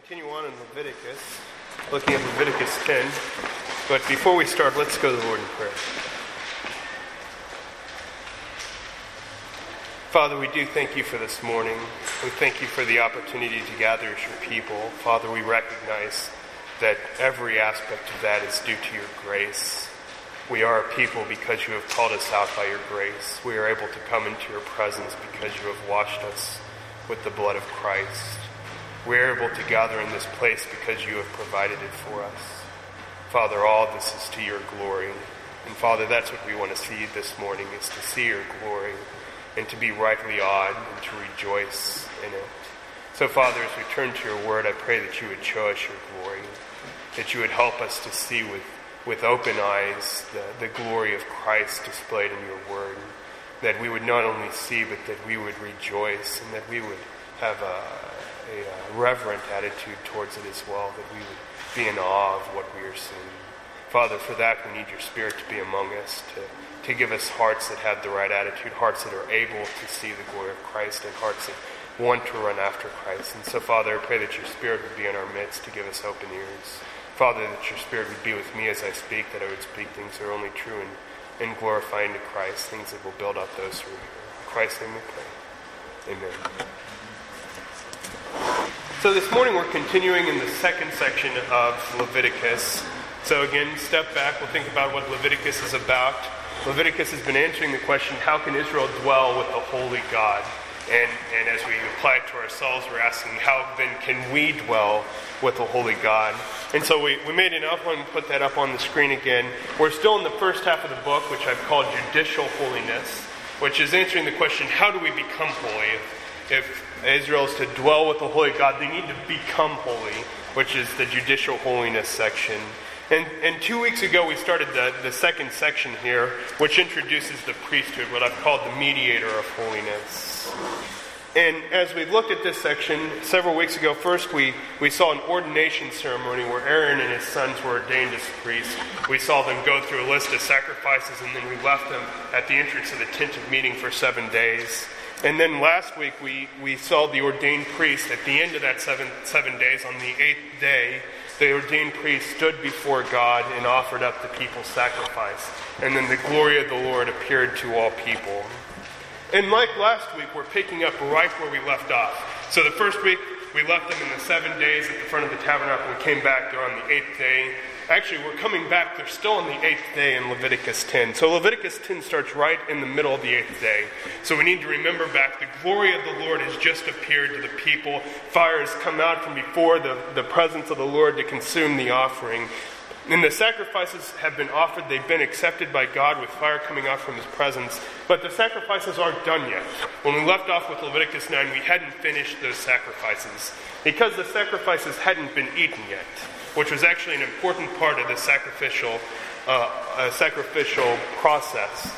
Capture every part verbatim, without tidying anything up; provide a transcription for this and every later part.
continue on in Leviticus, looking at Leviticus ten. But before we start, let's go to the Lord in prayer. Father, we do thank you for this morning. We thank you for the opportunity to gather as your people. Father, we recognize that every aspect of that is due to your grace. We are a people because you have called us out by your grace. We are able to come into your presence because you have washed us with the blood of Christ. We are able to gather in this place because you have provided it for us. Father, all this is to your glory. And Father, that's what we want to see this morning, is to see your glory and to be rightly awed and to rejoice in it. So Father, as we turn to your word, I pray that you would show us your glory, that you would help us to see with, with open eyes the, the glory of Christ displayed in your word, that we would not only see, but that we would rejoice and that we would have a a uh, reverent attitude towards it as well, that we would be in awe of what we are seeing. Father, for that we need your Spirit to be among us, to, to give us hearts that have the right attitude, hearts that are able to see the glory of Christ, and hearts that want to run after Christ. And so, Father, I pray that your Spirit would be in our midst to give us open ears. Father, that your Spirit would be with me as I speak, that I would speak things that are only true and, and glorifying to Christ, things that will build up those who are here. In Christ's name we pray. Amen. So this morning we're continuing in the second section of Leviticus. So again, step back, we'll think about what Leviticus is about. Leviticus has been answering the question, how can Israel dwell with the holy God? And, and as we apply it to ourselves, we're asking, how then can we dwell with the holy God? And so we, we made an outline and put that up on the screen again. We're still in the first half of the book, which I've called Judicial Holiness, which is answering the question, how do we become holy? If, if Israel is to dwell with the holy God, they need to become holy, which is the judicial holiness section. And, and two weeks ago we started the, the second section here, which introduces the priesthood, what I've called the mediator of holiness. And as we looked at this section several weeks ago, first we, we saw an ordination ceremony where Aaron and his sons were ordained as priests. We saw them go through a list of sacrifices, and then we left them at the entrance of the tent of meeting for seven days. And then last week we, we saw the ordained priest at the end of that seven, seven days. On the eighth day, the ordained priest stood before God and offered up the people's sacrifice. And then the glory of the Lord appeared to all people. And like last week, we're picking up right where we left off. So the first week, we left them in the seven days at the front of the tabernacle. We came back there on the eighth day. Actually, we're coming back. They're still on the eighth day in Leviticus ten. So Leviticus ten starts right in the middle of the eighth day. So we need to remember back, the glory of the Lord has just appeared to the people. Fire has come out from before the, the presence of the Lord to consume the offering. And the sacrifices have been offered. They've been accepted by God with fire coming out from his presence. But the sacrifices aren't done yet. When we left off with Leviticus nine, we hadn't finished those sacrifices because the sacrifices hadn't been eaten yet, which was actually an important part of the sacrificial uh, uh, sacrificial process.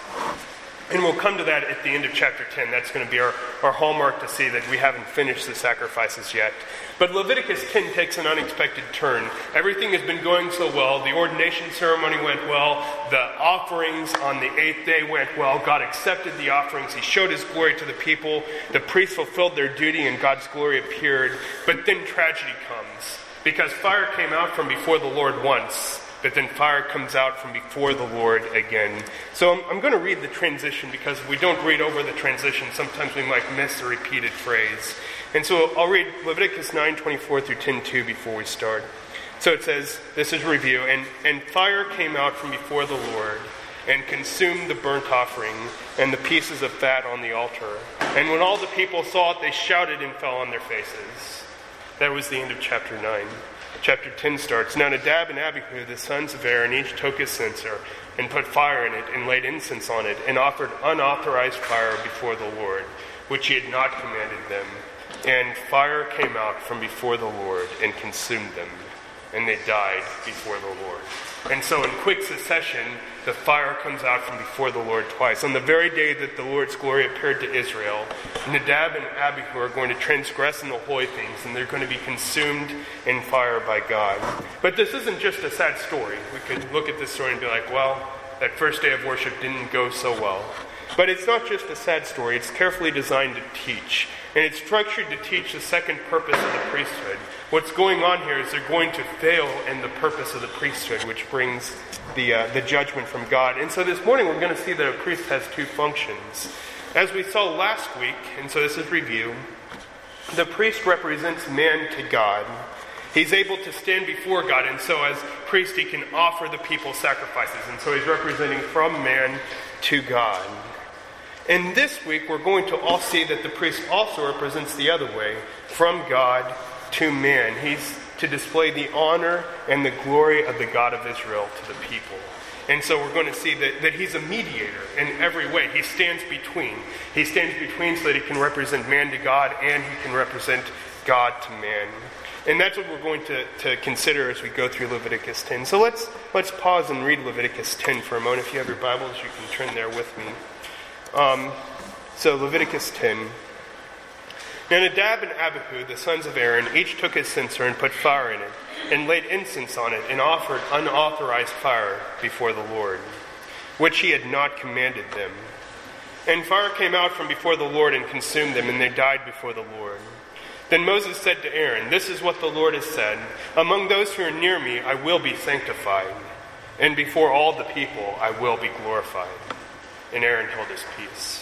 And we'll come to that at the end of chapter ten. That's going to be our, our hallmark to see that we haven't finished the sacrifices yet. But Leviticus ten takes an unexpected turn. Everything has been going so well. The ordination ceremony went well. The offerings on the eighth day went well. God accepted the offerings. He showed his glory to the people. The priests fulfilled their duty and God's glory appeared. But then tragedy comes. Because fire came out from before the Lord once, but then fire comes out from before the Lord again. So I'm, I'm going to read the transition, because if we don't read over the transition, sometimes we might miss a repeated phrase. And so I'll read Leviticus nine twenty-four through ten two before we start. So it says, this is review, and, and fire came out from before the Lord and consumed the burnt offering and the pieces of fat on the altar. And when all the people saw it, they shouted and fell on their faces. That was the end of chapter nine. Chapter ten starts, Now Nadab and Abihu, the sons of Aaron, each took a censer and put fire in it and laid incense on it and offered unauthorized fire before the Lord, which he had not commanded them. And fire came out from before the Lord and consumed them, and they died before the Lord. And so in quick succession, the fire comes out from before the Lord twice. On the very day that the Lord's glory appeared to Israel, Nadab and Abihu are going to transgress in the holy things, and they're going to be consumed in fire by God. But this isn't just a sad story. We could look at this story and be like, well, that first day of worship didn't go so well. But it's not just a sad story. It's carefully designed to teach. And it's structured to teach the second purpose of the priesthood. What's going on here is they're going to fail in the purpose of the priesthood, which brings the uh, the judgment from God. And so this morning we're going to see that a priest has two functions. As we saw last week, and so this is review, the priest represents man to God. He's able to stand before God, and so as priest he can offer the people sacrifices. And so he's representing from man to God. And this week we're going to all see that the priest also represents the other way, from God to man. He's to display the honor and the glory of the God of Israel to the people. And so we're going to see that, that he's a mediator in every way. He stands between. He stands between so that he can represent man to God and he can represent God to man. And that's what we're going to, to consider as we go through Leviticus ten. So let's let's pause and read Leviticus ten for a moment. If you have your Bibles, you can turn there with me. Um, so Leviticus ten. Now Nadab and Abihu, the sons of Aaron, each took his censer and put fire in it, and laid incense on it, and offered unauthorized fire before the Lord, which he had not commanded them. And fire came out from before the Lord and consumed them, and they died before the Lord. Then Moses said to Aaron, "This is what the Lord has said, among those who are near me I will be sanctified, and before all the people I will be glorified." And Aaron held his peace.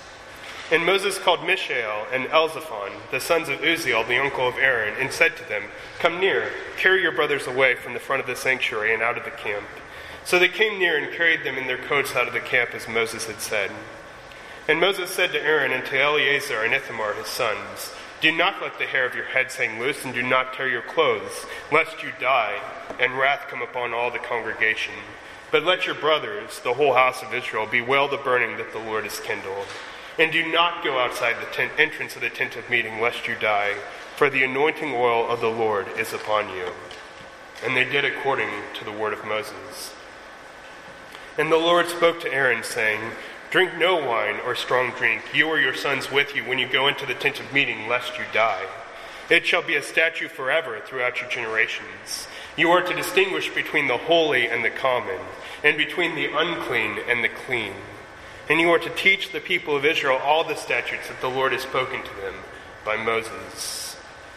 And Moses called Mishael and Elzaphan, the sons of Uzziel, the uncle of Aaron, and said to them, "Come near, carry your brothers away from the front of the sanctuary and out of the camp." So they came near and carried them in their coats out of the camp, as Moses had said. And Moses said to Aaron and to Eleazar and Ithamar his sons, "Do not let the hair of your heads hang loose, and do not tear your clothes, lest you die, and wrath come upon all the congregation. But let your brothers, the whole house of Israel, bewail the burning that the Lord has kindled. And do not go outside the tent, entrance of the tent of meeting, lest you die, for the anointing oil of the Lord is upon you." And they did according to the word of Moses. And the Lord spoke to Aaron, saying, "Drink no wine or strong drink, you or your sons with you, when you go into the tent of meeting, lest you die. It shall be a statute forever throughout your generations. You are to distinguish between the holy and the common, and between the unclean and the clean. And you are to teach the people of Israel all the statutes that the Lord has spoken to them by Moses."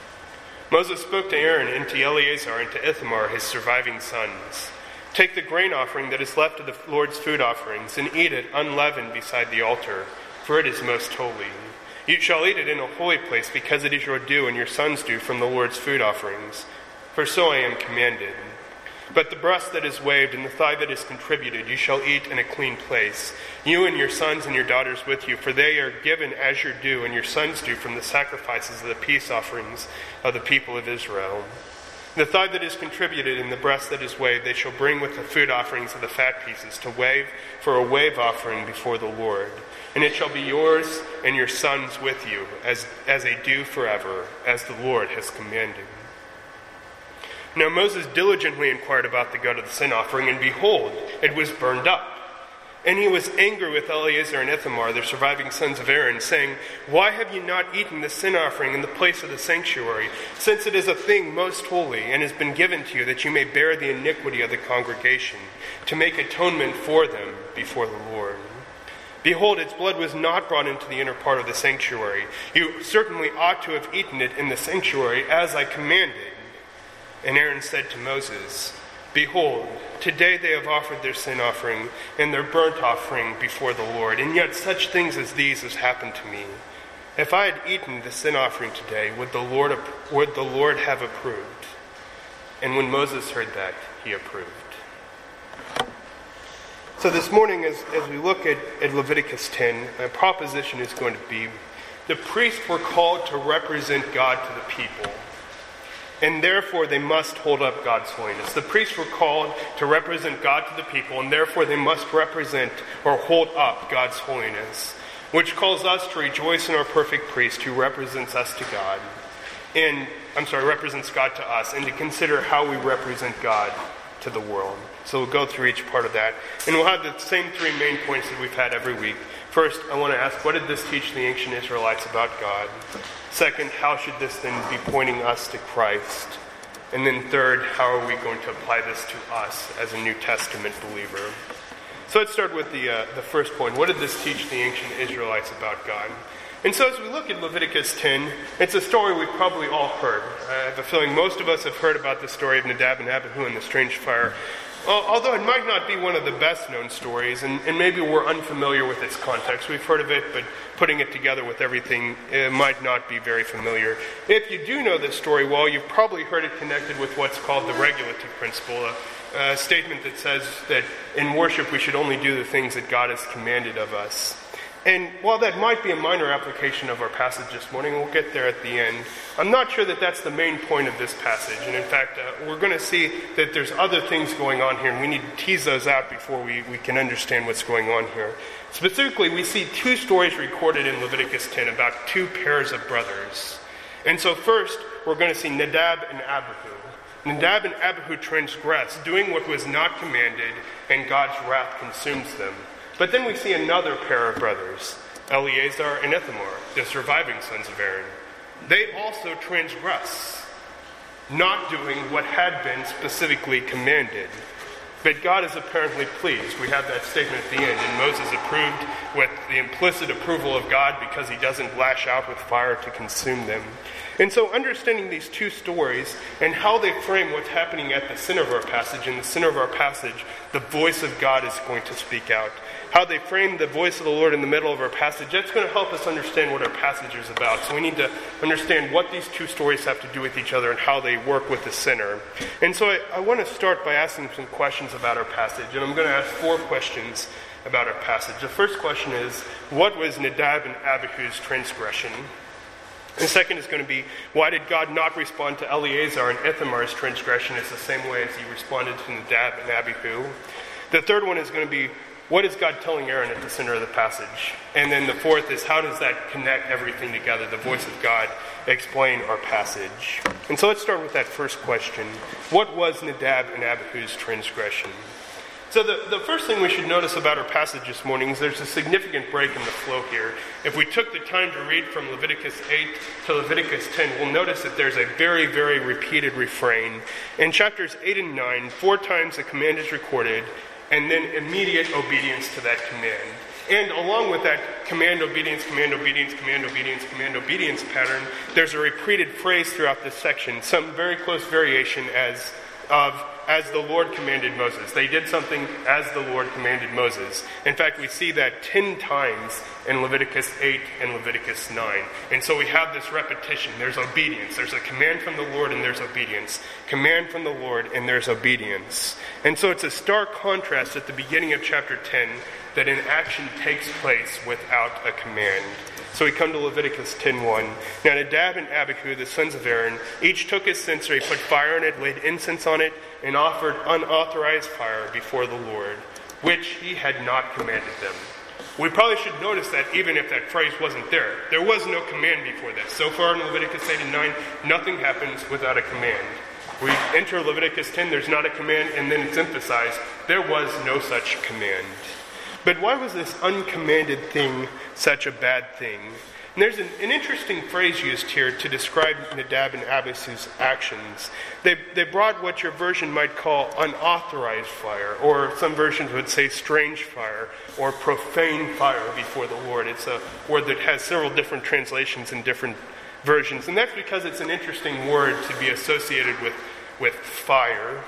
Moses spoke to Aaron and to Eleazar and to Ithamar, his surviving sons. "Take the grain offering that is left of the Lord's food offerings, and eat it unleavened beside the altar, for it is most holy. You shall eat it in a holy place, because it is your due and your sons' due from the Lord's food offerings. For so I am commanded. But the breast that is waved and the thigh that is contributed you shall eat in a clean place, you and your sons and your daughters with you, for they are given as your due and your sons' due from the sacrifices of the peace offerings of the people of Israel. The thigh that is contributed and the breast that is waved they shall bring with the food offerings of the fat pieces to wave for a wave offering before the Lord. And it shall be yours and your sons with you as, as a due forever, as the Lord has commanded." Now Moses diligently inquired about the goat of the sin offering, and behold, it was burned up. And he was angry with Eleazar and Ithamar, the surviving sons of Aaron, saying, "Why have you not eaten the sin offering in the place of the sanctuary, since it is a thing most holy, and has been given to you, that you may bear the iniquity of the congregation, to make atonement for them before the Lord? Behold, its blood was not brought into the inner part of the sanctuary. You certainly ought to have eaten it in the sanctuary, as I commanded." And Aaron said to Moses, "Behold, today they have offered their sin offering and their burnt offering before the Lord, and yet such things as these has happened to me. If I had eaten the sin offering today, would the Lord would the Lord have approved?" And when Moses heard that, he approved. So this morning, as, as we look at, at Leviticus ten, a proposition is going to be, the priests were called to represent God to the people. And therefore they must hold up God's holiness. The priests were called to represent God to the people, and therefore they must represent or hold up God's holiness, which calls us to rejoice in our perfect priest who represents us to God, and, I'm sorry, represents God to us, and to consider how we represent God to the world. So we'll go through each part of that, and we'll have the same three main points that we've had every week. First, I want to ask, what did this teach the ancient Israelites about God? Second, how should this then be pointing us to Christ? And then third, how are we going to apply this to us as a New Testament believer? So let's start with the uh, the first point. What did this teach the ancient Israelites about God? And so as we look at Leviticus ten, it's a story we've probably all heard. I have a feeling most of us have heard about the story of Nadab and Abihu and the strange fire. Although it might not be one of the best known stories, and, and maybe we're unfamiliar with its context. We've heard of it, but putting it together with everything, it might not be very familiar. If you do know this story well, you've probably heard it connected with what's called the regulative principle, a, a statement that says that in worship we should only do the things that God has commanded of us. And while that might be a minor application of our passage this morning, we'll get there at the end, I'm not sure that that's the main point of this passage. And in fact, uh, we're going to see that there's other things going on here, and we need to tease those out before we, we can understand what's going on here. Specifically, we see two stories recorded in Leviticus ten about two pairs of brothers. And so first, we're going to see Nadab and Abihu. Nadab and Abihu transgress, doing what was not commanded, and God's wrath consumes them. But then we see another pair of brothers, Eleazar and Ithamar, the surviving sons of Aaron. They also transgress, not doing what had been specifically commanded. But God is apparently pleased. We have that statement at the end. And Moses approved with the implicit approval of God because he doesn't lash out with fire to consume them. And so understanding these two stories and how they frame what's happening at the center of our passage, in the center of our passage, the voice of God is going to speak out. How they frame the voice of the Lord in the middle of our passage, that's going to help us understand what our passage is about. So we need to understand what these two stories have to do with each other and how they work with the center. And so I, I want to start by asking some questions about our passage. And I'm going to ask four questions about our passage. The first question is, what was Nadab and Abihu's transgression? The second is going to be, why did God not respond to Eleazar and Ithamar's transgression as the same way as he responded to Nadab and Abihu? The third one is going to be, what is God telling Aaron at the center of the passage? And then the fourth is, how does that connect everything together, the voice of God, explain our passage? And so let's start with that first question. What was Nadab and Abihu's transgression? So the, the first thing we should notice about our passage this morning is there's a significant break in the flow here. If we took the time to read from Leviticus eight to Leviticus ten, we'll notice that there's a very, very repeated refrain. In chapters eight and nine, four times the command is recorded, and then immediate obedience to that command. And along with that command, obedience, command, obedience, command, obedience, command, obedience pattern, there's a repeated phrase throughout this section, some very close variation as of as the Lord commanded Moses. They did something as the Lord commanded Moses. In fact, we see that ten times in Leviticus eight and Leviticus nine. And so we have this repetition. There's obedience. There's a command from the Lord and there's obedience. Command from the Lord and there's obedience. And so it's a stark contrast at the beginning of chapter ten that an action takes place without a command. So we come to Leviticus ten one. Now Nadab and Abihu, the sons of Aaron, each took his censer, he put fire in it, laid incense on it, and offered unauthorized fire before the Lord, which he had not commanded them. We probably should notice that even if that phrase wasn't there, there was no command before this. So far in Leviticus eight and nine, nothing happens without a command. We enter Leviticus ten, there's not a command, and then it's emphasized, there was no such command. But why was this uncommanded thing such a bad thing? And there's an, an interesting phrase used here to describe Nadab and Abihu's actions. They, they brought what your version might call unauthorized fire, or some versions would say strange fire, or profane fire before the Lord. It's a word that has several different translations in different versions. And that's because it's an interesting word to be associated with, with fire.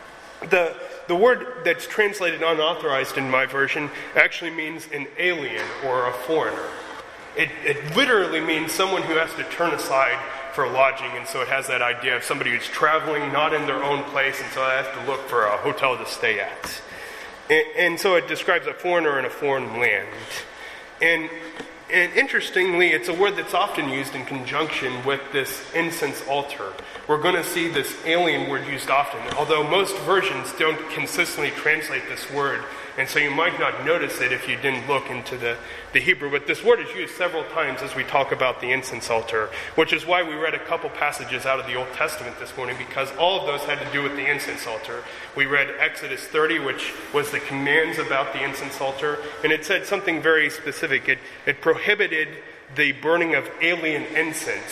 The The word that's translated unauthorized in my version actually means an alien or a foreigner. It, it literally means someone who has to turn aside for lodging, and so it has that idea of somebody who's traveling not in their own place, and so they have to look for a hotel to stay at. And, and so it describes a foreigner in a foreign land. And And interestingly, it's a word that's often used in conjunction with this incense altar. We're going to see this alien word used often, although most versions don't consistently translate this word, and so you might not notice it if you didn't look into the, the Hebrew. But this word is used several times as we talk about the incense altar, which is why we read a couple passages out of the Old Testament this morning, because all of those had to do with the incense altar. We read Exodus thirty, which was the commands about the incense altar, and it said something very specific. It, it prohibited the burning of alien incense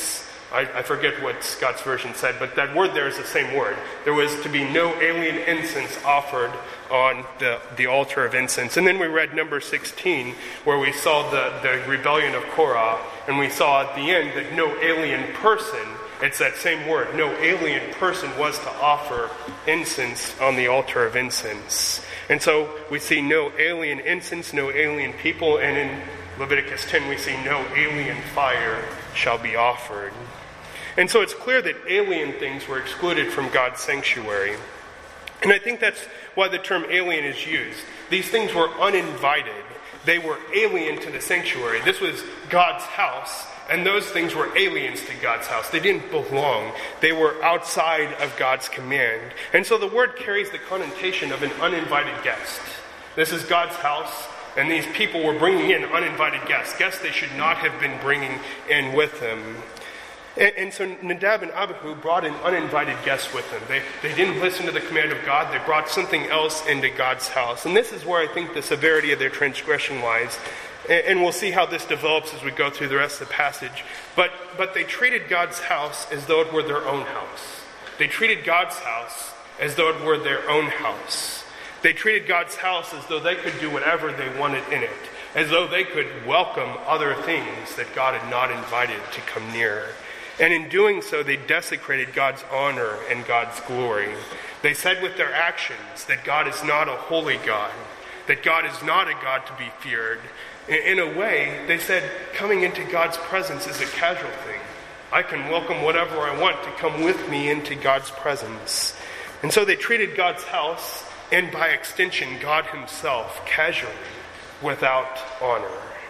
I, I forget what Scott's version said, but that word there is the same word. There was to be no alien incense offered on the, the altar of incense. And then we read number sixteen, where we saw the, the rebellion of Korah, and we saw at the end that no alien person, it's that same word, no alien person was to offer incense on the altar of incense. And so we see no alien incense, no alien people, and in Leviticus ten we see no alien fire shall be offered. And so it's clear that alien things were excluded from God's sanctuary. And I think that's why the term alien is used. These things were uninvited. They were alien to the sanctuary. This was God's house, and those things were aliens to God's house. They didn't belong. They were outside of God's command. And so the word carries the connotation of an uninvited guest. This is God's house, and these people were bringing in uninvited guests, guests they should not have been bringing in with them. And, and so Nadab and Abihu brought in uninvited guests with them. They, they didn't listen to the command of God. They brought something else into God's house. And this is where I think the severity of their transgression lies. And, and we'll see how this develops as we go through the rest of the passage. But, but they treated God's house as though it were their own house. They treated God's house as though it were their own house. They treated God's house as though they could do whatever they wanted in it, as though they could welcome other things that God had not invited to come near. And in doing so, they desecrated God's honor and God's glory. They said with their actions that God is not a holy God, that God is not a God to be feared. In a way, they said coming into God's presence is a casual thing. I can welcome whatever I want to come with me into God's presence. And so they treated God's house, and by extension, God himself, casually, without honor.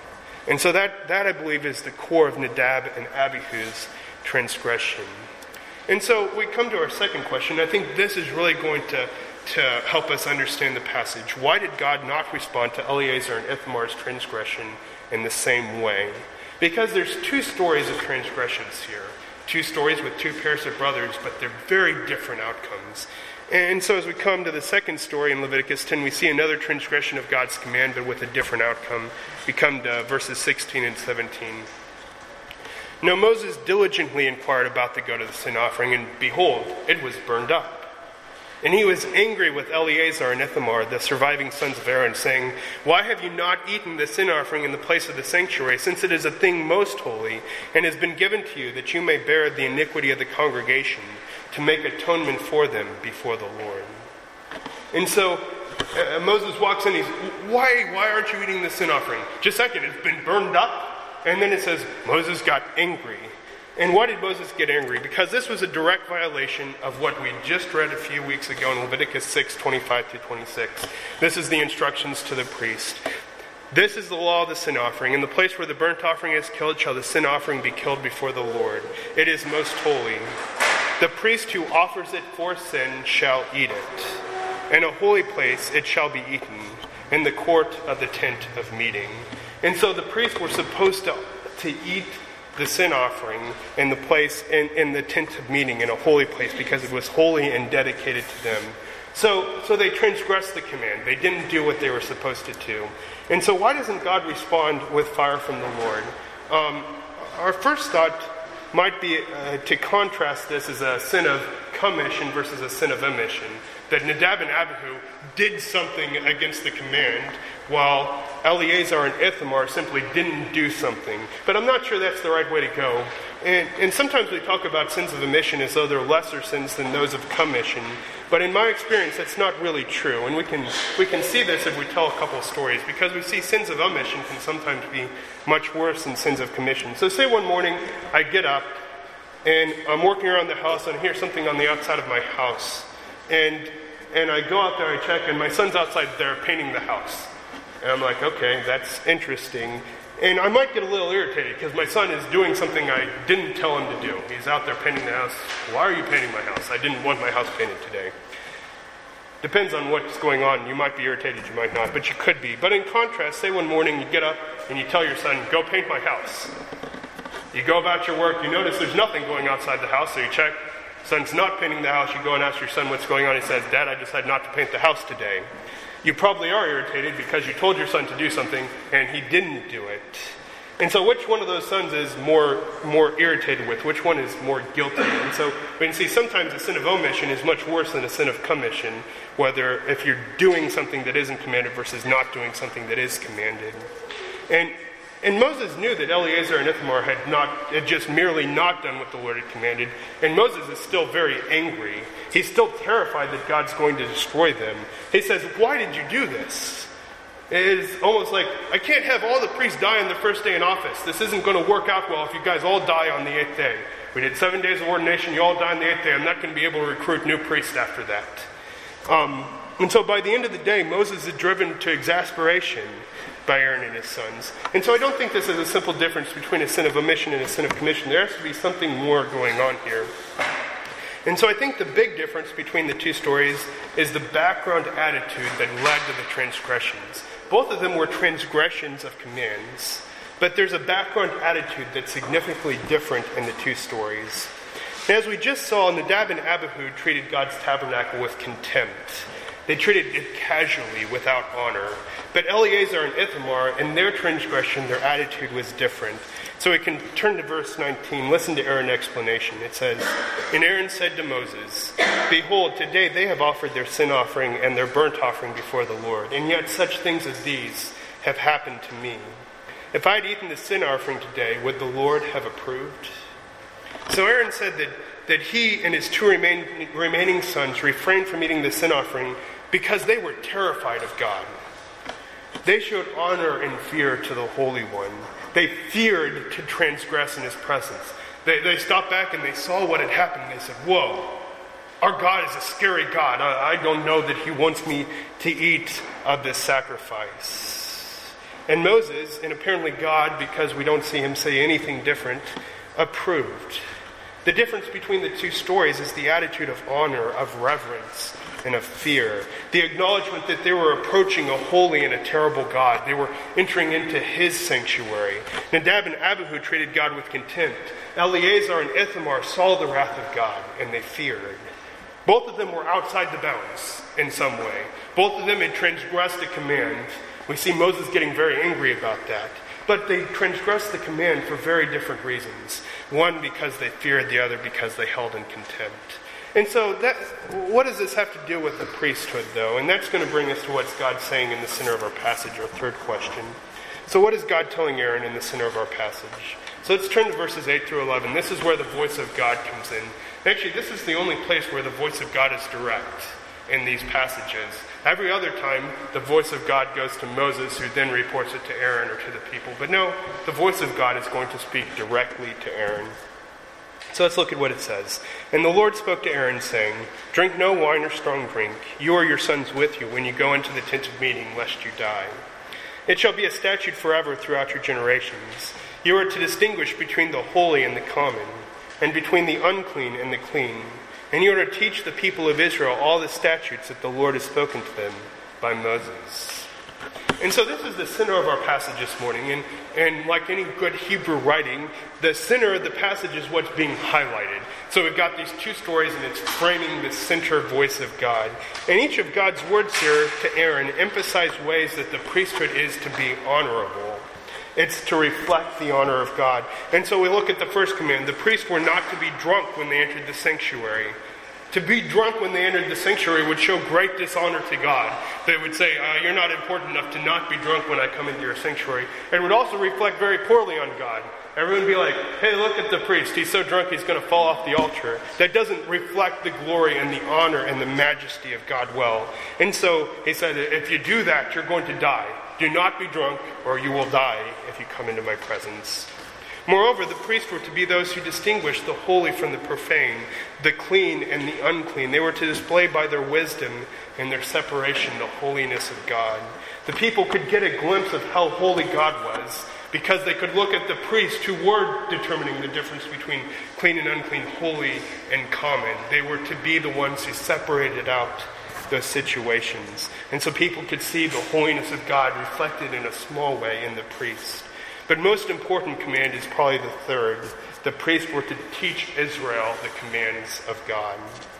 And so that, that I believe, is the core of Nadab and Abihu's transgression. And so we come to our second question. I think this is really going to, to help us understand the passage. Why did God not respond to Eleazar and Ithamar's transgression in the same way? Because there's two stories of transgressions here. Two stories with two pairs of brothers, but they're very different outcomes. And so as we come to the second story in Leviticus ten, we see another transgression of God's command, but with a different outcome. We come to verses sixteen and seventeen. Now Moses diligently inquired about the goat of the sin offering, and behold, it was burned up. And he was angry with Eleazar and Ithamar, the surviving sons of Aaron, saying, Why have you not eaten the sin offering in the place of the sanctuary, since it is a thing most holy, and has been given to you, that you may bear the iniquity of the congregation, to make atonement for them before the Lord? And so uh, Moses walks in, he's, why, why aren't you eating the sin offering? Just a second, it's been burned up. And then it says, Moses got angry. And why did Moses get angry? Because this was a direct violation of what we just read a few weeks ago in Leviticus six, twenty-five through twenty-six. This is the instructions to the priest. This is the law of the sin offering. In the place where the burnt offering is killed, shall the sin offering be killed before the Lord. It is most holy. The priest who offers it for sin shall eat it. In a holy place it shall be eaten, in the court of the tent of meeting. And so the priests were supposed to, to eat the sin offering in the place, in, in the tent of meeting, in a holy place, because it was holy and dedicated to them. So, so they transgressed the command. They didn't do what they were supposed to do. And so why doesn't God respond with fire from the Lord? Um, our first thought might be uh, to contrast this as a sin of commission versus a sin of omission. That Nadab and Abihu did something against the command, while Eleazar and Ithamar simply didn't do something. But I'm not sure that's the right way to go. And, and sometimes we talk about sins of omission as though they're lesser sins than those of commission. But in my experience, that's not really true. And we can we can see this if we tell a couple of stories, because we see sins of omission can sometimes be much worse than sins of commission. So say one morning I get up and I'm working around the house and I hear something on the outside of my house. And and I go out there, I check, and my son's outside there painting the house. And I'm like, okay, that's interesting. And I might get a little irritated because my son is doing something I didn't tell him to do. He's out there painting the house. Why are you painting my house? I didn't want my house painted today. Depends on what's going on. You might be irritated, you might not, but you could be. But in contrast, say one morning you get up and you tell your son, go paint my house. You go about your work, you notice there's nothing going outside the house, so you check. Son's not painting the house. You go and ask your son what's going on. He says, Dad, I decided not to paint the house today. You probably are irritated because you told your son to do something and he didn't do it. And so which one of those sons is more more irritated with? Which one is more guilty? And so we can see sometimes a sin of omission is much worse than a sin of commission, whether if you're doing something that isn't commanded versus not doing something that is commanded. And and Moses knew that Eleazar and Ithamar had not had just merely not done what the Lord had commanded. And Moses is still very angry. He's still terrified that God's going to destroy them. He says, "Why did you do this?" It is almost like, I can't have all the priests die on the first day in office. This isn't going to work out well if you guys all die on the eighth day. We did seven days of ordination, you all die on the eighth day. I'm not going to be able to recruit new priests after that. Um, and so by the end of the day, Moses is driven to exasperation by Aaron and his sons. And so I don't think this is a simple difference between a sin of omission and a sin of commission. There has to be something more going on here. And so I think the big difference between the two stories is the background attitude that led to the transgressions. Both of them were transgressions of commands, but there's a background attitude that's significantly different in the two stories. And as we just saw, Nadab and Abihu treated God's tabernacle with contempt. They treated it casually, without honor. But Eleazar and Ithamar, in their transgression, their attitude was different. So we can turn to verse nineteen. Listen to Aaron's explanation. It says, "And Aaron said to Moses, Behold, today they have offered their sin offering and their burnt offering before the Lord, and yet such things as these have happened to me. If I had eaten the sin offering today, would the Lord have approved?" So Aaron said that, that he and his two remain, remaining sons refrained from eating the sin offering because they were terrified of God. They showed honor and fear to the Holy One. They feared to transgress in his presence. They, they stopped back and they saw what had happened. And they said, "Whoa, our God is a scary God. I, I don't know that he wants me to eat of this sacrifice." And Moses, and apparently God, because we don't see him say anything different, approved. The difference between the two stories is the attitude of honor, of reverence, and of fear. The acknowledgement that they were approaching a holy and a terrible God. They were entering into his sanctuary. Nadab and Abihu treated God with contempt. Eleazar and Ithamar saw the wrath of God, and they feared. Both of them were outside the bounds in some way. Both of them had transgressed a command. We see Moses getting very angry about that. But they transgressed the command for very different reasons. One because they feared, the other because they held in contempt. And so that, what does this have to do with the priesthood, though? And that's going to bring us to what's God saying in the center of our passage, our third question. So what is God telling Aaron in the center of our passage? So let's turn to verses eight through eleven. This is where the voice of God comes in. Actually, this is the only place where the voice of God is direct in these passages. Every other time, the voice of God goes to Moses, who then reports it to Aaron or to the people. But no, the voice of God is going to speak directly to Aaron. So let's look at what it says. "And the Lord spoke to Aaron, saying, Drink no wine or strong drink, you or your sons with you, when you go into the tent of meeting, lest you die. It shall be a statute forever throughout your generations. You are to distinguish between the holy and the common, and between the unclean and the clean. And you are to teach the people of Israel all the statutes that the Lord has spoken to them by Moses." And so this is the center of our passage this morning. And, and like any good Hebrew writing, the center of the passage is what's being highlighted. So we've got these two stories, and it's framing the center voice of God. And each of God's words here to Aaron emphasize ways that the priesthood is to be honorable. It's to reflect the honor of God. And so we look at the first command. The priests were not to be drunk when they entered the sanctuary. To be drunk when they entered the sanctuary would show great dishonor to God. They would say, uh, you're not important enough to not be drunk when I come into your sanctuary. It would also reflect very poorly on God. Everyone would be like, hey, look at the priest. He's so drunk he's going to fall off the altar. That doesn't reflect the glory and the honor and the majesty of God well. And so he said, if you do that, you're going to die. Do not be drunk, or you will die if you come into my presence. Moreover, the priests were to be those who distinguished the holy from the profane, the clean and the unclean. They were to display by their wisdom and their separation the holiness of God. The people could get a glimpse of how holy God was because they could look at the priests who were determining the difference between clean and unclean, holy and common. They were to be the ones who separated out those situations. And so people could see the holiness of God reflected in a small way in the priest. But most important command is probably the third. The priests were to teach Israel the commands of God.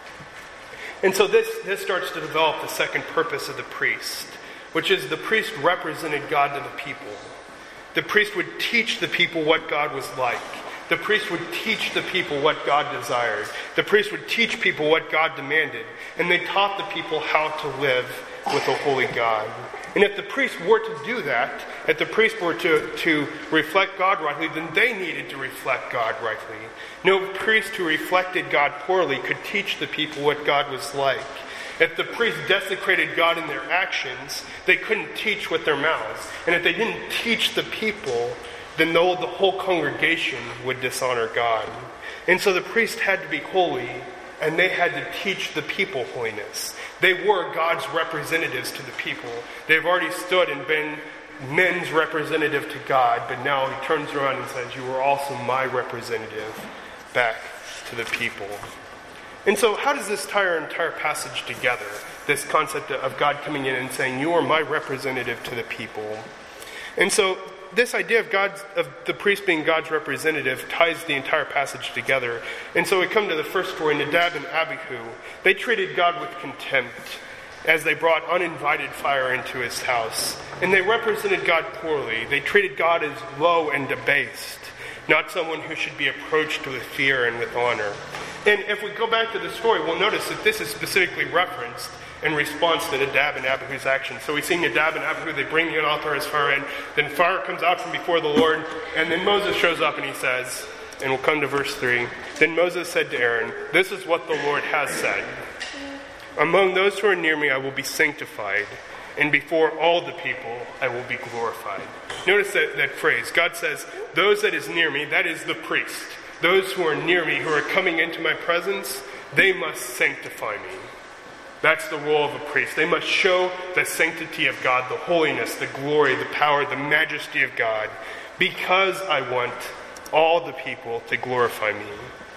And so this, this starts to develop the second purpose of the priest, which is the priest represented God to the people. The priest would teach the people what God was like. The priest would teach the people what God desired. The priest would teach people what God demanded. And they taught the people how to live with a holy God. And if the priests were to do that, if the priests were to, to reflect God rightly, then they needed to reflect God rightly. No priest who reflected God poorly could teach the people what God was like. If the priests desecrated God in their actions, they couldn't teach with their mouths. And if they didn't teach the people, then the whole congregation would dishonor God. And so the priest had to be holy, and they had to teach the people holiness. They were God's representatives to the people. They've already stood and been men's representative to God, but now he turns around and says, you are also my representative back to the people. And so how does this tie our entire passage together? This concept of God coming in and saying, you are my representative to the people. And so this idea of God's, of the priest being God's representative ties the entire passage together. And so we come to the first story, Nadab and Abihu. They treated God with contempt as they brought uninvited fire into his house. And they represented God poorly. They treated God as low and debased, not someone who should be approached with fear and with honor. And if we go back to the story, we'll notice that this is specifically referenced in response to Nadab and Abihu's actions. So we see Nadab and Abihu, they bring the altar as fire in, then fire comes out from before the Lord, and then Moses shows up and he says, and we'll come to verse three, then Moses said to Aaron, this is what the Lord has said, among those who are near me I will be sanctified, and before all the people I will be glorified. Notice that, that phrase. God says, those that is near me, that is the priest. Those who are near me, who are coming into my presence, they must sanctify me. That's the role of a priest. They must show the sanctity of God, the holiness, the glory, the power, the majesty of God, because I want all the people to glorify me.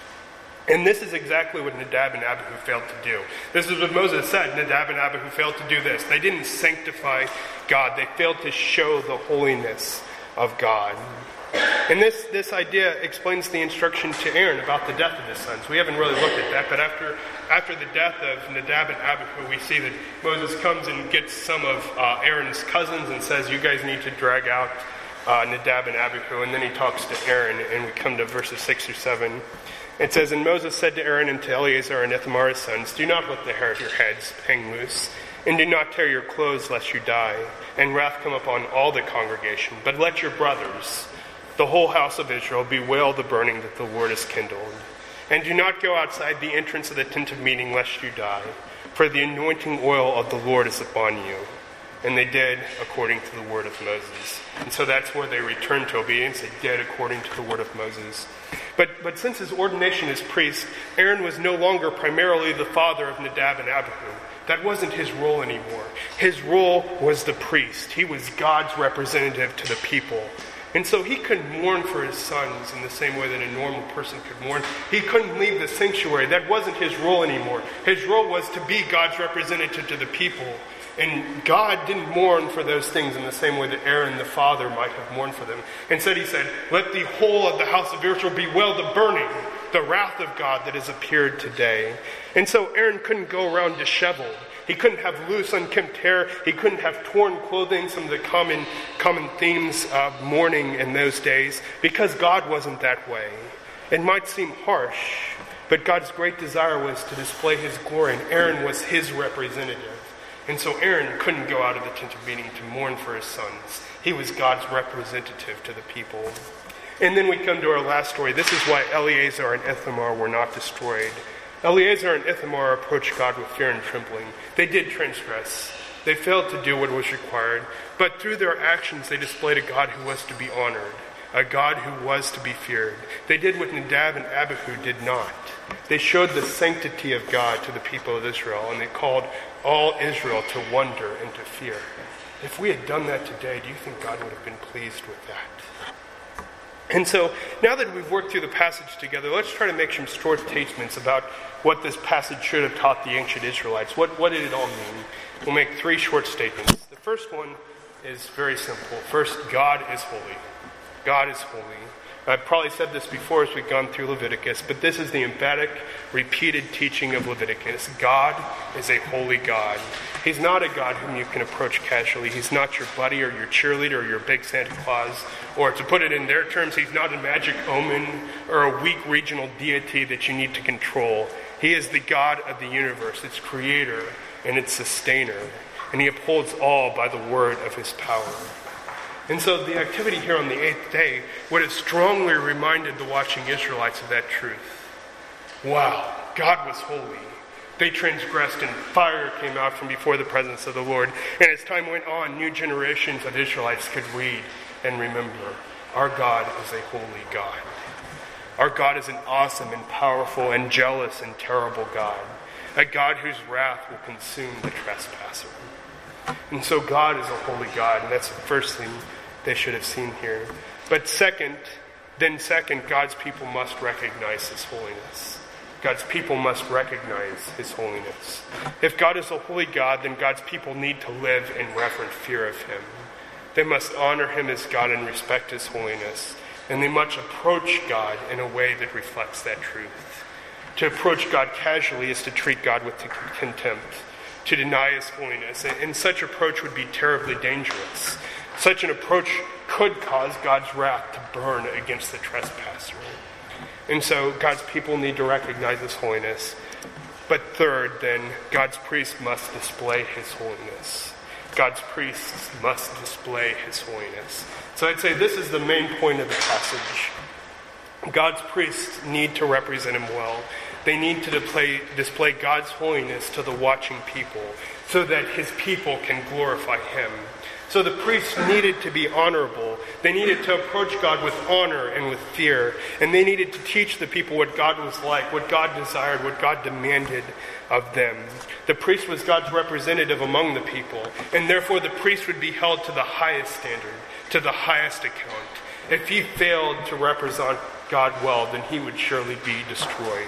And this is exactly what Nadab and Abihu failed to do. This is what Moses said. Nadab and Abihu failed to do this. They didn't sanctify God. They failed to show the holiness of God. And this, this idea explains the instruction to Aaron about the death of his sons. We haven't really looked at that, but after after the death of Nadab and Abihu, we see that Moses comes and gets some of uh, Aaron's cousins and says, you guys need to drag out uh, Nadab and Abihu. And then he talks to Aaron, and we come to verses six or seven. It says, and Moses said to Aaron and to Eleazar and Ithamar his sons, do not let the hair of your heads hang loose, and do not tear your clothes lest you die, and wrath come upon all the congregation. But let your brothers, the whole house of Israel, bewail the burning that the Lord has kindled. And do not go outside the entrance of the tent of meeting lest you die, for the anointing oil of the Lord is upon you. And they did according to the word of Moses. And so that's where they returned to obedience. They did according to the word of Moses. But, but since his ordination as priest, Aaron was no longer primarily the father of Nadab and Abihu. That wasn't his role anymore. His role was the priest. He was God's representative to the people. And so he couldn't mourn for his sons in the same way that a normal person could mourn. He couldn't leave the sanctuary. That wasn't his role anymore. His role was to be God's representative to the people. And God didn't mourn for those things in the same way that Aaron the father might have mourned for them. Instead he said, let the whole of the house of Israel bewail the burning, the wrath of God that has appeared today. And so Aaron couldn't go around disheveled. He couldn't have loose, unkempt hair. He couldn't have torn clothing, some of the common common themes of mourning in those days, because God wasn't that way. It might seem harsh, but God's great desire was to display his glory, and Aaron was his representative. And so Aaron couldn't go out of the tent of meeting to mourn for his sons. He was God's representative to the people. And then we come to our last story. This is why Eleazar and Ithamar were not destroyed. Eleazar and Ithamar approached God with fear and trembling. They did transgress. They failed to do what was required. But through their actions, they displayed a God who was to be honored, a God who was to be feared. They did what Nadab and Abihu did not. They showed the sanctity of God to the people of Israel, and they called all Israel to wonder and to fear. If we had done that today, do you think God would have been pleased with that? And so, now that we've worked through the passage together, let's try to make some short statements about what this passage should have taught the ancient Israelites. What, what did it all mean? We'll make three short statements. The first one is very simple. First, God is holy. God is holy. I've probably said this before as we've gone through Leviticus, but this is the emphatic, repeated teaching of Leviticus. God is a holy God. He's not a God whom you can approach casually. He's not your buddy or your cheerleader or your big Santa Claus. Or to put it in their terms, he's not a magic omen or a weak regional deity that you need to control. He is the God of the universe, its creator and its sustainer. And he upholds all by the word of his power. And so the activity here on the eighth day would have strongly reminded the watching Israelites of that truth. Wow, God was holy. They transgressed and fire came out from before the presence of the Lord. And as time went on, new generations of Israelites could read and remember, our God is a holy God. Our God is an awesome and powerful and jealous and terrible God. A God whose wrath will consume the trespasser. And so God is a holy God, and that's the first thing they should have seen here. But second, then second, God's people must recognize his holiness. God's people must recognize his holiness. If God is a holy God, then God's people need to live in reverent fear of him. They must honor him as God and respect his holiness. And they must approach God in a way that reflects that truth. To approach God casually is to treat God with contempt, to deny his holiness. And such approach would be terribly dangerous. Such an approach could cause God's wrath to burn against the trespasser. And so God's people need to recognize his holiness. But third, then, God's priests must display his holiness. God's priests must display his holiness. So I'd say this is the main point of the passage. God's priests need to represent him well. They need to display, display God's holiness to the watching people so that his people can glorify him. So the priests needed to be honorable. They needed to approach God with honor and with fear. And they needed to teach the people what God was like, what God desired, what God demanded of them. The priest was God's representative among the people. And therefore the priest would be held to the highest standard, to the highest account. If he failed to represent God well, then he would surely be destroyed.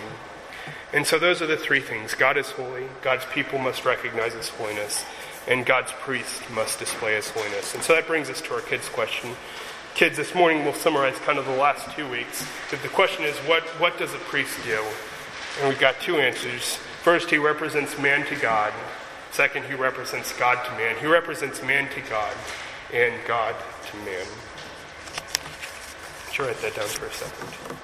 And so those are the three things. God is holy. God's people must recognize his holiness. And God's priest must display his holiness. And so that brings us to our kids' question. Kids, this morning we'll summarize kind of the last two weeks. But the question is, what, what does a priest do? And we've got two answers. First, he represents man to God. Second, he represents God to man. He represents man to God and God to man. Let's write that down for a second.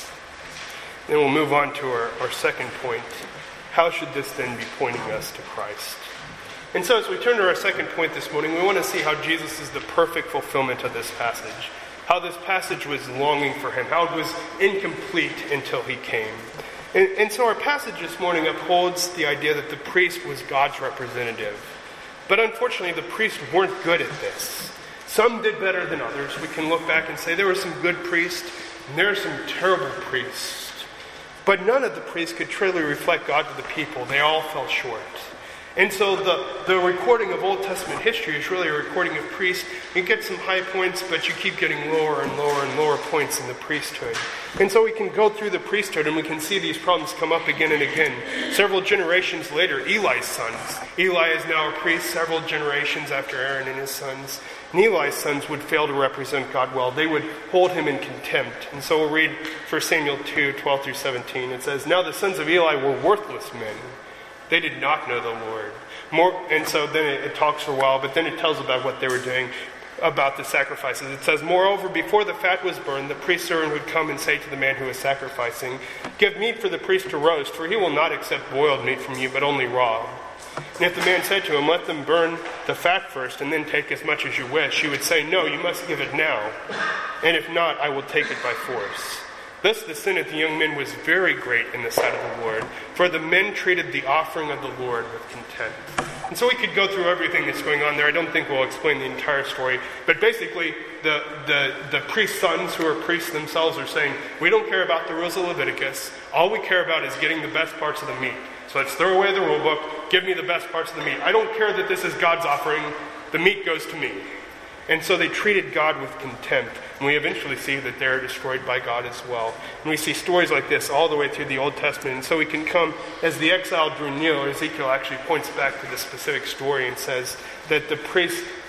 Then we'll move on to our, our second point. How should this then be pointing us to Christ? And so as we turn to our second point this morning, we want to see how Jesus is the perfect fulfillment of this passage. How this passage was longing for him. How it was incomplete until he came. And, and so our passage this morning upholds the idea that the priest was God's representative. But unfortunately, the priests weren't good at this. Some did better than others. We can look back and say there were some good priests, and there are some terrible priests. But none of the priests could truly reflect God to the people. They all fell short. And so the, the recording of Old Testament history is really a recording of priests. You get some high points, but you keep getting lower and lower and lower points in the priesthood. And so we can go through the priesthood and we can see these problems come up again and again. Several generations later, Eli's sons. Eli is now a priest several generations after Aaron and his sons. And Eli's sons would fail to represent God well. They would hold him in contempt. And so we'll read First Samuel two, twelve through seventeen. It says, "Now the sons of Eli were worthless men. They did not know the Lord." More, and so then it, it talks for a while, but then it tells about what they were doing about the sacrifices. It says, "Moreover, before the fat was burned, the priest's servant would come and say to the man who was sacrificing, 'Give meat for the priest to roast, for he will not accept boiled meat from you, but only raw.' And if the man said to him, 'Let them burn the fat first, and then take as much as you wish,' he would say, 'No, you must give it now. And if not, I will take it by force.' Thus the sin of the young men was very great in the sight of the Lord, for the men treated the offering of the Lord with contempt." And so we could go through everything that's going on there. I don't think we'll explain the entire story. But basically, the, the, the priest's sons, who are priests themselves, are saying, "We don't care about the rules of Leviticus. All we care about is getting the best parts of the meat. So let's throw away the rule book. Give me the best parts of the meat. I don't care that this is God's offering. The meat goes to me." And so they treated God with contempt. And we eventually see that they're destroyed by God as well. And we see stories like this all the way through the Old Testament. And so we can come, as the exile drew near, Ezekiel actually points back to this specific story and says that the priests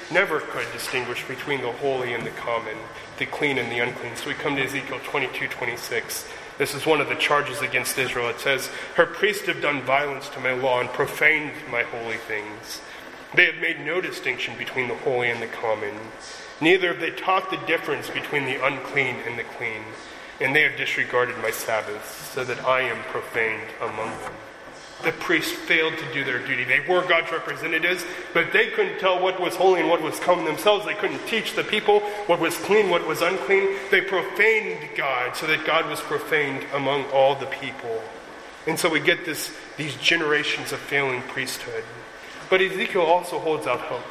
never could distinguish between the holy and the common, the clean and the unclean. So we come to Ezekiel twenty-two twenty-six. This is one of the charges against Israel. It says, "Her priests have done violence to my law and profaned my holy things. They have made no distinction between the holy and the common. Neither have they taught the difference between the unclean and the clean. And they have disregarded my Sabbaths, so that I am profaned among them." The priests failed to do their duty. They were God's representatives, but they couldn't tell what was holy and what was common themselves. They couldn't teach the people what was clean, what was unclean. They profaned God, so that God was profaned among all the people. And so we get this these generations of failing priesthood. But Ezekiel also holds out hope.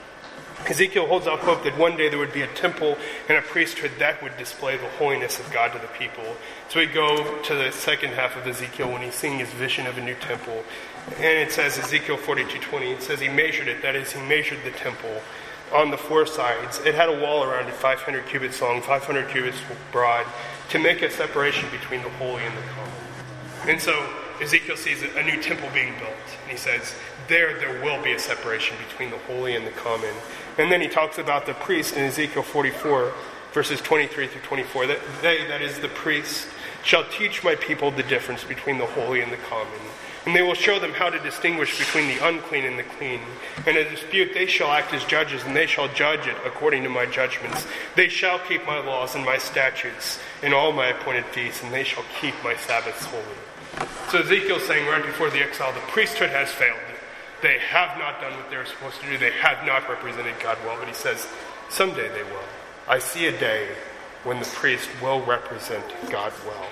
Ezekiel holds out hope that one day there would be a temple and a priesthood that would display the holiness of God to the people. So we go to the second half of Ezekiel when he's seeing his vision of a new temple. And it says, Ezekiel forty-two twenty, it says he measured it, that is, he measured the temple on the four sides. It had a wall around it, five hundred cubits long, five hundred cubits broad, to make a separation between the holy and the common. And so Ezekiel sees a new temple being built, and he says, there, there will be a separation between the holy and the common. And then he talks about the priest in Ezekiel forty-four, verses twenty-three through twenty-four. That they, that is the priest, shall teach my people the difference between the holy and the common. And they will show them how to distinguish between the unclean and the clean. In a dispute they shall act as judges, and they shall judge it according to my judgments. They shall keep my laws and my statutes and all my appointed feasts, and they shall keep my Sabbaths holy. So Ezekiel's saying right before the exile, the priesthood has failed. They have not done what they were supposed to do. They have not represented God well. But he says, someday they will. I see a day when the priest will represent God well.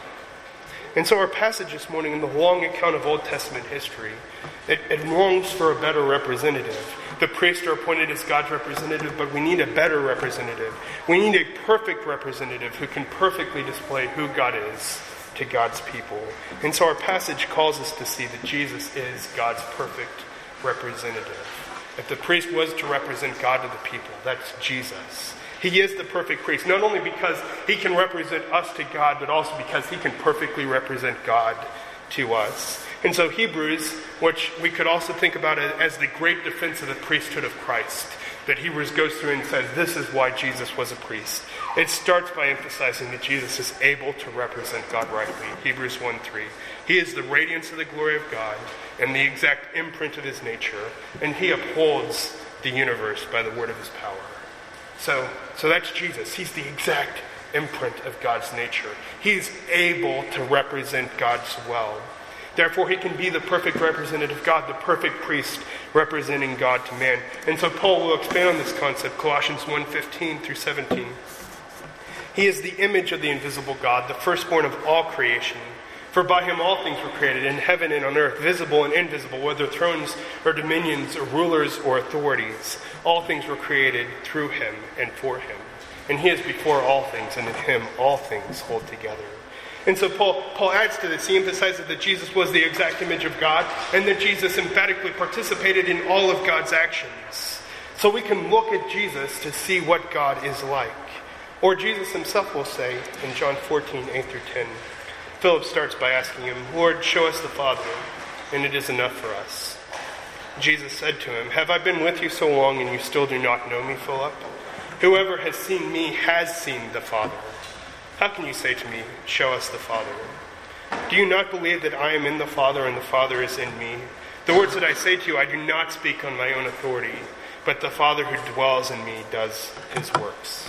And so our passage this morning in the long account of Old Testament history, it, it longs for a better representative. The priests are appointed as God's representative, but we need a better representative. We need a perfect representative who can perfectly display who God is to God's people. And so our passage calls us to see that Jesus is God's perfect representative. If the priest was to represent God to the people, that's Jesus. He is the perfect priest, not only because he can represent us to God, but also because he can perfectly represent God to us. And so Hebrews, which we could also think about as the great defense of the priesthood of Christ, that Hebrews goes through and says this is why Jesus was a priest. It starts by emphasizing that Jesus is able to represent God rightly. Hebrews one three. He is the radiance of the glory of God and the exact imprint of his nature, and he upholds the universe by the word of his power. So, so that's Jesus. He's the exact imprint of God's nature. He's able to represent God so well. Therefore, he can be the perfect representative of God, the perfect priest representing God to man. And so Paul will expand on this concept, Colossians one fifteen through seventeen. He is the image of the invisible God, the firstborn of all creation. For by him all things were created, in heaven and on earth, visible and invisible, whether thrones or dominions or rulers or authorities. All things were created through him and for him. And he is before all things, and in him all things hold together. And so Paul, Paul adds to this. He emphasizes that Jesus was the exact image of God, and that Jesus emphatically participated in all of God's actions. So we can look at Jesus to see what God is like. Or Jesus himself will say in John fourteen, eight through ten, Philip starts by asking him, Lord, show us the Father, and it is enough for us. Jesus said to him, have I been with you so long, and you still do not know me, Philip? Whoever has seen me has seen the Father. How can you say to me, show us the Father? Do you not believe that I am in the Father and the Father is in me? The words that I say to you, I do not speak on my own authority, but the Father who dwells in me does his works.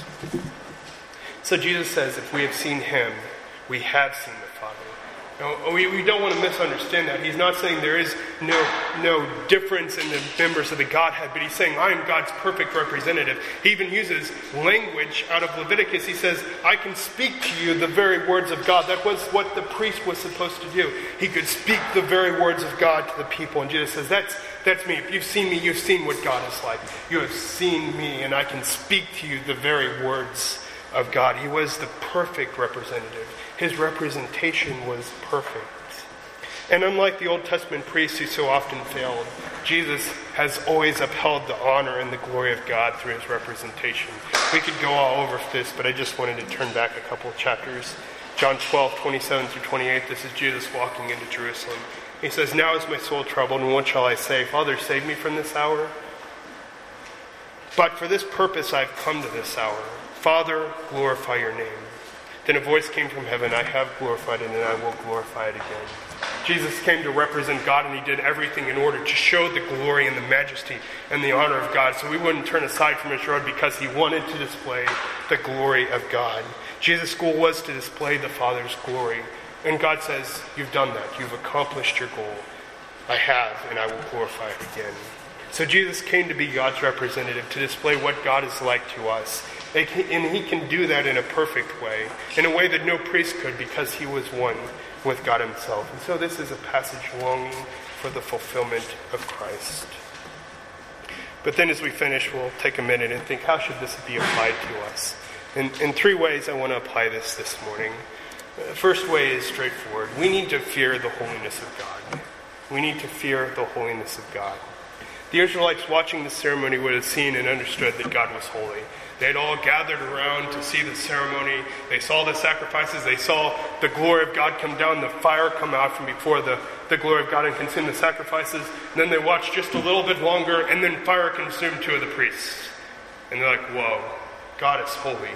So Jesus says, if we have seen him, we have seen the Father. Now, we, we don't want to misunderstand that. He's not saying there is no, no difference in the members of the Godhead, but he's saying, I am God's perfect representative. He even uses language out of Leviticus. He says, I can speak to you the very words of God. That was what the priest was supposed to do. He could speak the very words of God to the people. And Jesus says, that's, that's me. If you've seen me, you've seen what God is like. You have seen me, and I can speak to you the very words of God. He was the perfect representative. His representation was perfect. And unlike the Old Testament priests who so often failed, Jesus has always upheld the honor and the glory of God through his representation. We could go all over this, but I just wanted to turn back a couple of chapters. John twelve, twenty-seven through twenty-eight, this is Jesus walking into Jerusalem. He says, now is my soul troubled, and what shall I say? Father, save me from this hour. But for this purpose I've come to this hour. Father, glorify your name. Then a voice came from heaven, I have glorified it, and I will glorify it again. Jesus came to represent God, and he did everything in order to show the glory and the majesty and the honor of God. So we wouldn't turn aside from his road because he wanted to display the glory of God. Jesus' goal was to display the Father's glory. And God says, you've done that. You've accomplished your goal. I have, and I will glorify it again. So Jesus came to be God's representative, to display what God is like to us. And he can do that in a perfect way, in a way that no priest could, because he was one with God himself. And so this is a passage longing for the fulfillment of Christ. But then as we finish, we'll take a minute and think, how should this be applied to us? In, in three ways I want to apply this this morning. The first way is straightforward. We need to fear the holiness of God. We need to fear the holiness of God. The Israelites watching the ceremony would have seen and understood that God was holy. They had all gathered around to see the ceremony. They saw the sacrifices. They saw the glory of God come down, the fire come out from before the, the glory of God and consume the sacrifices. And then they watched just a little bit longer, and then fire consumed two of the priests. And they're like, whoa, God is holy.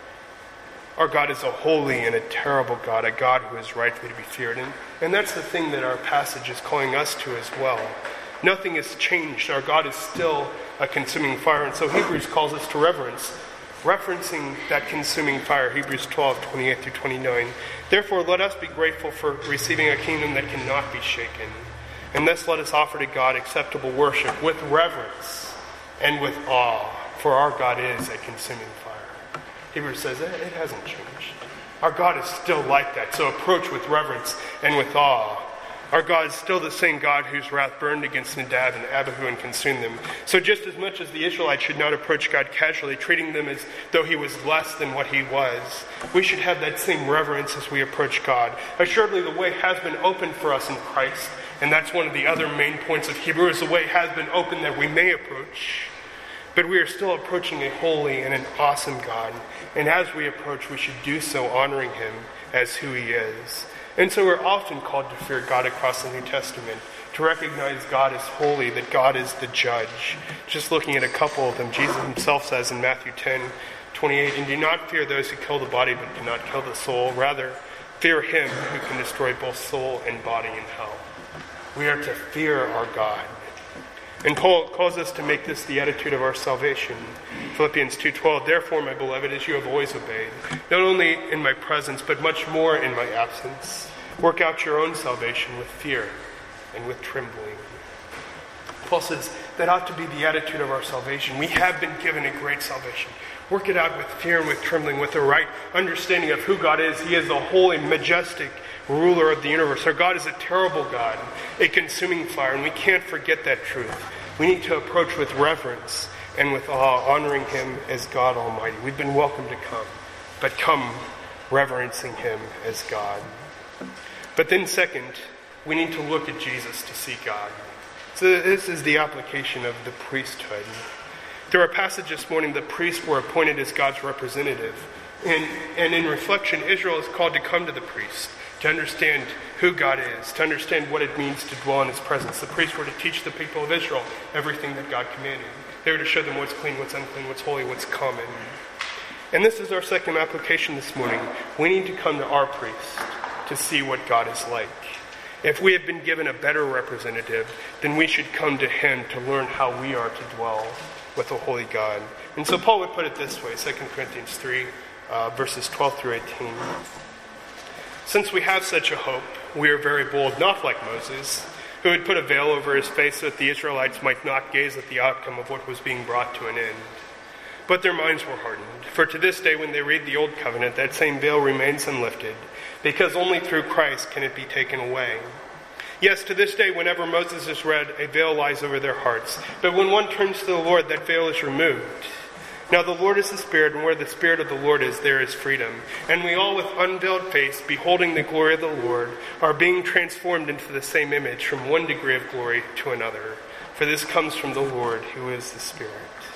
Our God is a holy and a terrible God, a God who is rightfully to be feared. And, and that's the thing that our passage is calling us to as well. Nothing has changed. Our God is still a consuming fire. And so Hebrews calls us to reverence, referencing that consuming fire, Hebrews twelve, twenty-eight through twenty-nine. Therefore, let us be grateful for receiving a kingdom that cannot be shaken. And thus let us offer to God acceptable worship with reverence and with awe, for our God is a consuming fire. Hebrews says it, it hasn't changed. Our God is still like that. So approach with reverence and with awe. Our God is still the same God whose wrath burned against Nadab and Abihu and consumed them. So just as much as the Israelites should not approach God casually, treating them as though he was less than what he was, we should have that same reverence as we approach God. Assuredly, the way has been opened for us in Christ, and that's one of the other main points of Hebrews. The way has been opened that we may approach, but we are still approaching a holy and an awesome God. And as we approach, we should do so honoring him as who he is. And so we're often called to fear God across the New Testament, to recognize God as holy, that God is the judge. Just looking at a couple of them, Jesus himself says in Matthew ten, twenty-eight, and do not fear those who kill the body but cannot kill the soul. Rather, fear him who can destroy both soul and body in hell. We are to fear our God. And Paul calls us to make this the attitude of our salvation. Philippians two twelve, therefore, my beloved, as you have always obeyed, not only in my presence, but much more in my absence, work out your own salvation with fear and with trembling. Paul says that ought to be the attitude of our salvation. We have been given a great salvation. Work it out with fear and with trembling, with the right understanding of who God is. He is the holy, majestic ruler of the universe. Our God is a terrible God, a consuming fire, and we can't forget that truth. We need to approach with reverence and with awe, honoring him as God Almighty. We've been welcome to come, but come reverencing him as God. But then second, we need to look at Jesus to see God. So this is the application of the priesthood. Through our passage this morning, the priests were appointed as God's representative. And, and in reflection, Israel is called to come to the priest, to understand who God is, to understand what it means to dwell in his presence. The priests were to teach the people of Israel everything that God commanded. They were to show them what's clean, what's unclean, what's holy, what's common. And this is our second application this morning. We need to come to our priest to see what God is like. If we have been given a better representative, then we should come to him to learn how we are to dwell with a holy God. And so Paul would put it this way, Second Corinthians three, uh, verses twelve through eighteen. Since we have such a hope, we are very bold, not like Moses, who had put a veil over his face so that the Israelites might not gaze at the outcome of what was being brought to an end. But their minds were hardened. For to this day, when they read the Old Covenant, that same veil remains unlifted, because only through Christ can it be taken away. Yes, to this day, whenever Moses is read, a veil lies over their hearts. But when one turns to the Lord, that veil is removed. Now the Lord is the Spirit, and where the Spirit of the Lord is, there is freedom. And we all with unveiled face, beholding the glory of the Lord, are being transformed into the same image from one degree of glory to another. For this comes from the Lord, who is the Spirit.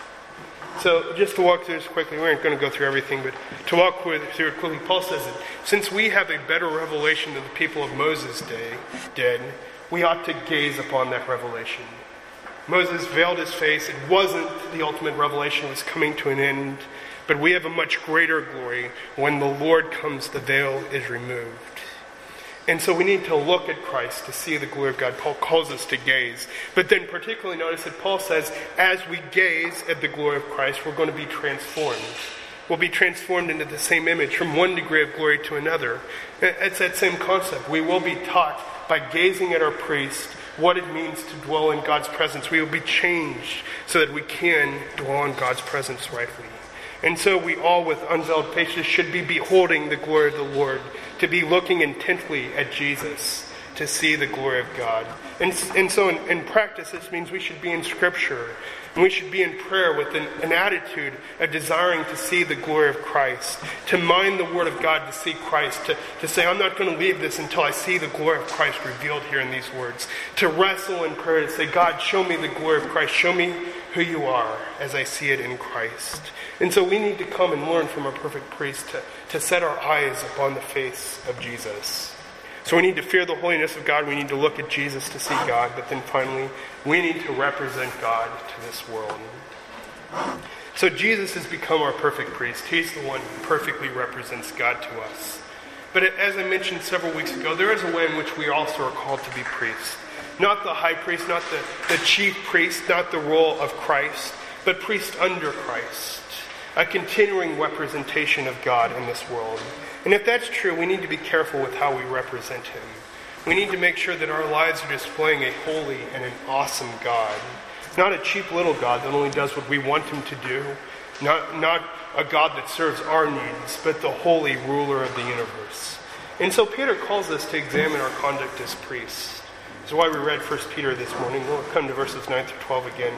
So just to walk through this quickly, we aren't going to go through everything, but to walk through it quickly, Paul says that since we have a better revelation than the people of Moses' day did, we ought to gaze upon that revelation. Moses veiled his face. It wasn't the ultimate revelation. It was coming to an end. But we have a much greater glory. When the Lord comes, the veil is removed. And so we need to look at Christ to see the glory of God. Paul calls us to gaze. But then particularly notice that Paul says, as we gaze at the glory of Christ, we're going to be transformed. We'll be transformed into the same image from one degree of glory to another. It's that same concept. We will be taught by gazing at our priest what it means to dwell in God's presence. We will be changed so that we can dwell in God's presence rightly. And so we all with unveiled faces should be beholding the glory of the Lord, to be looking intently at Jesus, to see the glory of God. And, and so in, in practice, this means we should be in Scripture, and we should be in prayer with an, an attitude of desiring to see the glory of Christ, to mind the Word of God to see Christ, to, to say, I'm not going to leave this until I see the glory of Christ revealed here in these words, to wrestle in prayer, to say, God, show me the glory of Christ, show me who you are as I see it in Christ. And so we need to come and learn from our perfect priest to, to set our eyes upon the face of Jesus. So we need to fear the holiness of God. We need to look at Jesus to see God. But then finally, we need to represent God to this world. So Jesus has become our perfect priest. He's the one who perfectly represents God to us. But as I mentioned several weeks ago, there is a way in which we also are called to be priests. Not the high priest, not the, the chief priest, not the role of Christ, but priest under Christ. A continuing representation of God in this world. And if that's true, we need to be careful with how we represent him. We need to make sure that our lives are displaying a holy and an awesome God. Not a cheap little God that only does what we want him to do. Not, not a God that serves our needs, but the holy ruler of the universe. And so Peter calls us to examine our conduct as priests. That's why we read First Peter this morning. We'll come to verses nine through twelve again.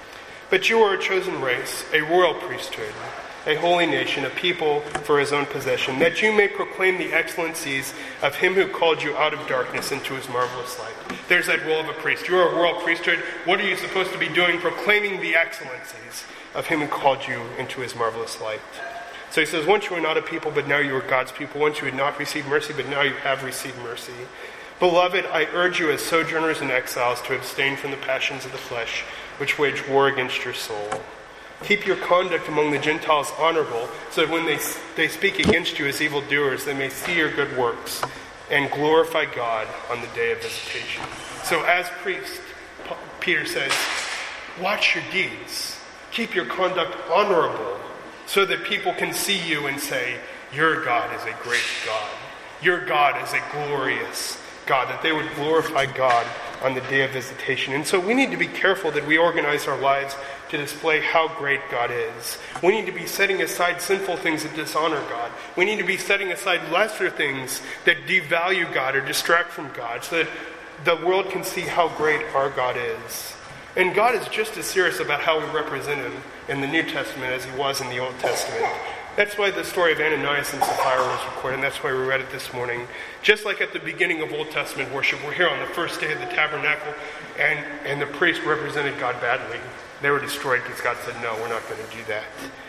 But you are a chosen race, a royal priesthood, a holy nation, a people for his own possession, that you may proclaim the excellencies of him who called you out of darkness into his marvelous light. There's that role of a priest. You're a royal priesthood. What are you supposed to be doing? Proclaiming the excellencies of him who called you into his marvelous light. So he says, once you were not a people, but now you are God's people. Once you had not received mercy, but now you have received mercy. Beloved, I urge you as sojourners and exiles to abstain from the passions of the flesh, which wage war against your soul. Keep your conduct among the Gentiles honorable, so that when they, they speak against you as evildoers, they may see your good works and glorify God on the day of visitation. So as priest, Peter says, watch your deeds. Keep your conduct honorable, so that people can see you and say, your God is a great God. Your God is a glorious God, that they would glorify God on the day of visitation. And so we need to be careful that we organize our lives to display how great God is. We need to be setting aside sinful things that dishonor God. We need to be setting aside lesser things that devalue God or distract from God, so that the world can see how great our God is. And God is just as serious about how we represent him in the New Testament as he was in the Old Testament. That's why the story of Ananias and Sapphira was recorded, and that's why we read it this morning. Just like at the beginning of Old Testament worship, we're here on the first day of the tabernacle, and, and the priest represented God badly. They were destroyed because God said, no, we're not going to do that.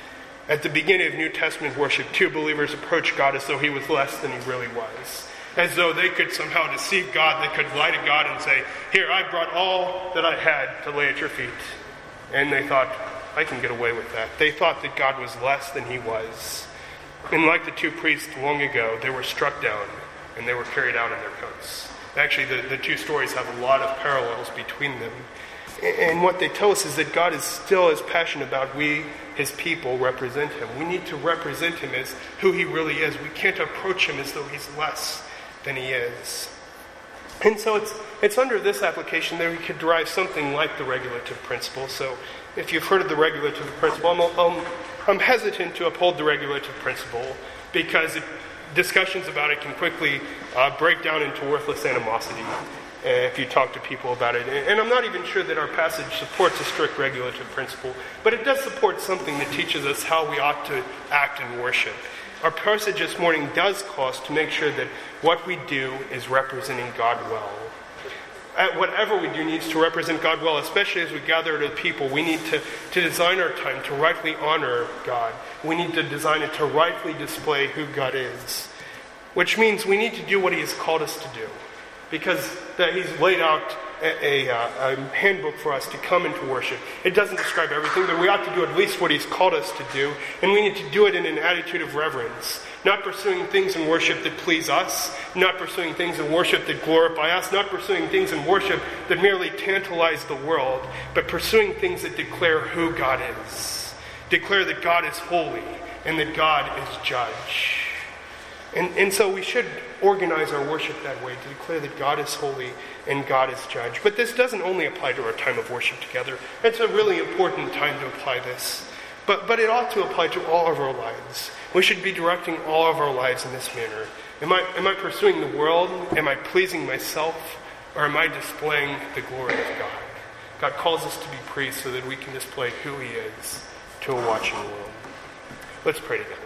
At the beginning of New Testament worship, two believers approached God as though he was less than he really was. As though they could somehow deceive God, they could lie to God and say, here, I brought all that I had to lay at your feet. And they thought, I can get away with that. They thought that God was less than he was. And like the two priests long ago, they were struck down and they were carried out in their coats. Actually, the, the two stories have a lot of parallels between them. And what they tell us is that God is still as passionate about we, his people, represent him. We need to represent him as who he really is. We can't approach him as though he's less than he is. And so it's it's under this application that we could derive something like the regulative principle. So if you've heard of the regulative principle, I'm, I'm, I'm hesitant to uphold the regulative principle because it, discussions about it can quickly uh, break down into worthless animosity uh, if you talk to people about it. And, and I'm not even sure that our passage supports a strict regulative principle, but it does support something that teaches us how we ought to act in worship. Our passage this morning does call us to make sure that what we do is representing God well. At whatever we do needs to represent God well, especially as we gather to people. We need to, to design our time to rightly honor God. We need to design it to rightly display who God is. Which means we need to do what he has called us to do. Because that he's laid out a, a, a handbook for us to come into worship. It doesn't describe everything, but we ought to do at least what he's called us to do, and we need to do it in an attitude of reverence. Not pursuing things in worship that please us, not pursuing things in worship that glorify us, not pursuing things in worship that merely tantalize the world, but pursuing things that declare who God is. Declare that God is holy and that God is judge. And, and so we should organize our worship that way, to declare that God is holy and God is judge. But this doesn't only apply to our time of worship together. It's a really important time to apply this. But, but it ought to apply to all of our lives. We should be directing all of our lives in this manner. Am I, am I pursuing the world? Am I pleasing myself? Or am I displaying the glory of God? God calls us to be priests so that we can display who he is to a watching world. Let's pray together.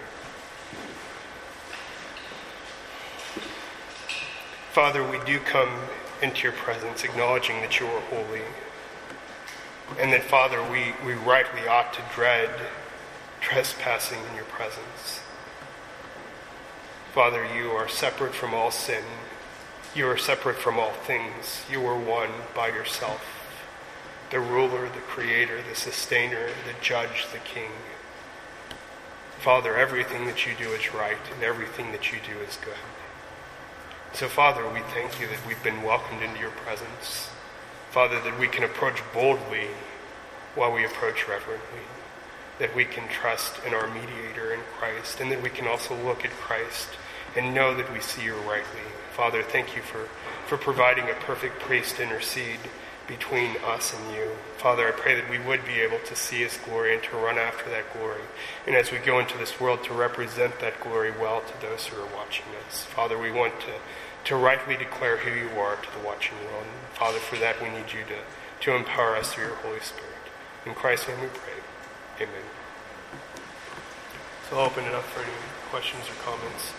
Father, we do come into your presence acknowledging that you are holy. And that, Father, we, we rightly ought to dread trespassing in your presence. Father, you are separate from all sin. You are separate from all things. You are one by yourself. The ruler, the creator, the sustainer, the judge, the king. Father, everything that you do is right, and everything that you do is good. So, Father, we thank you that we've been welcomed into your presence. Father, that we can approach boldly while we approach reverently. That we can trust in our mediator in Christ, and that we can also look at Christ and know that we see you rightly. Father, thank you for, for providing a perfect priest to intercede between us and you. Father, I pray that we would be able to see his glory and to run after that glory. And as we go into this world, to represent that glory well to those who are watching us. Father, we want to, to rightly declare who you are to the watching world. And Father, for that we need you to, to empower us through your Holy Spirit. In Christ's name we pray. Amen. So I'll open it up for any questions or comments.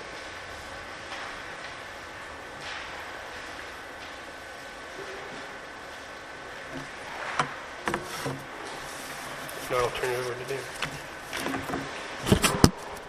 If not, I'll turn it over to Dan.